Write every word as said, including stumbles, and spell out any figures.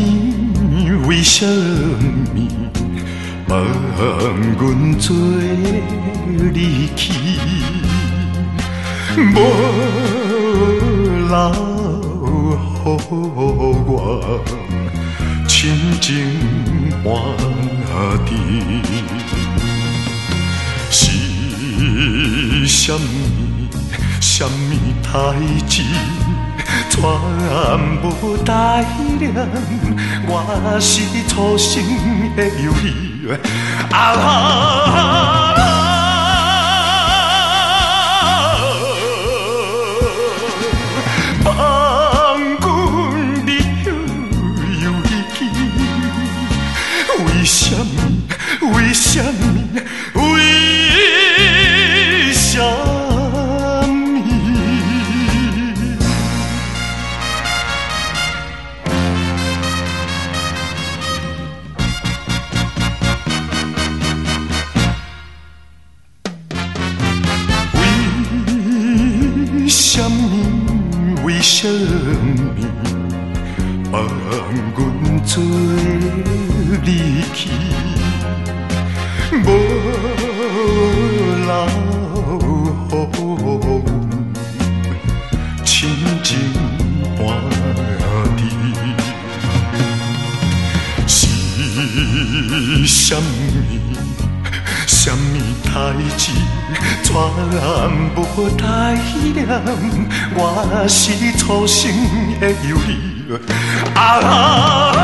为什么望阮做离去？无留予我亲情满地，是什么什么代志？全无代念，我是初生的犹豫啊！放阮离又离去，为什么？为什么？为什么？为什么望阮做离去？无留予亲情满地，是什么？什么代志？全无代念，我是初生的犹豫啊！